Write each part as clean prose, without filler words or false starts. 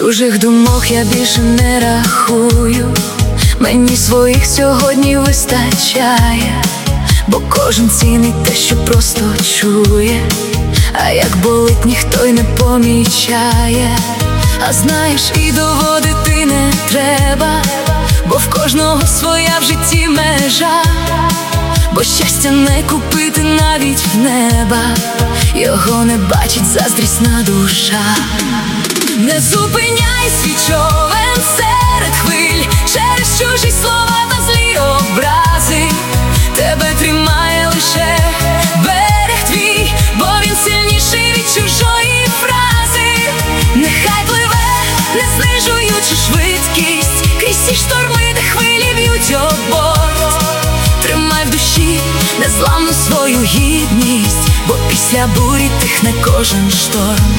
Чужих думок я більше не рахую, мені своїх сьогодні вистачає, бо кожен цінить те, що просто чує, а як болить, ніхто й не помічає. А знаєш, і доводити не треба, бо в кожного своя в житті межа, бо щастя не купити навіть в неба, його не бачить заздрісна душа. Не зупиняй свій човен серед хвиль через чужі слова та злі образи. Тебе тримає лише берег твій, бо він сильніший від чужої фрази. Нехай пливе, не знижуючи швидкість, крізь ці шторми, де хвилі б'ють об борт. Тримай в душі незламну свою гідність, бо після бурі тихне кожен шторм.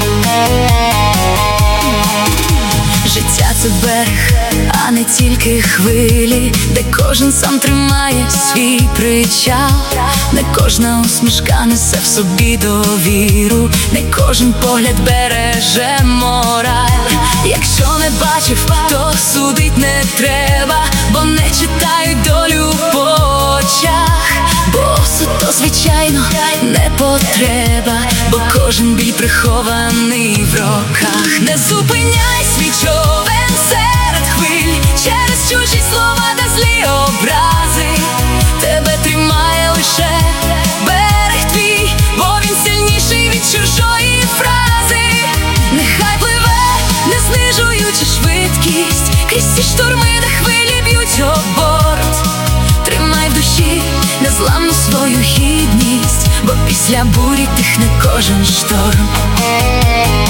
Життя – це берег, а не тільки хвилі, де кожен сам тримає свій причал. Не кожна усмішка несе в собі довіру, не кожен погляд береже мораль. Якщо не бачив, то судить не треба, бо не читають долю по очах. Бо осуд то, звичайно, не потреба, бо кожен біль прихований в роках. Не зупиняй свій човен серед хвиль через чужі слова та злі образи. Тебе тримає лише берег твій, бо він сильніший від чужої фрази. Нехай пливе, не знижуючи швидкість, крізь ці шторми, де хвилі б'ють об борт. Тримай в душі незламну свою гідність, бо після бурі тихне кожен шторм.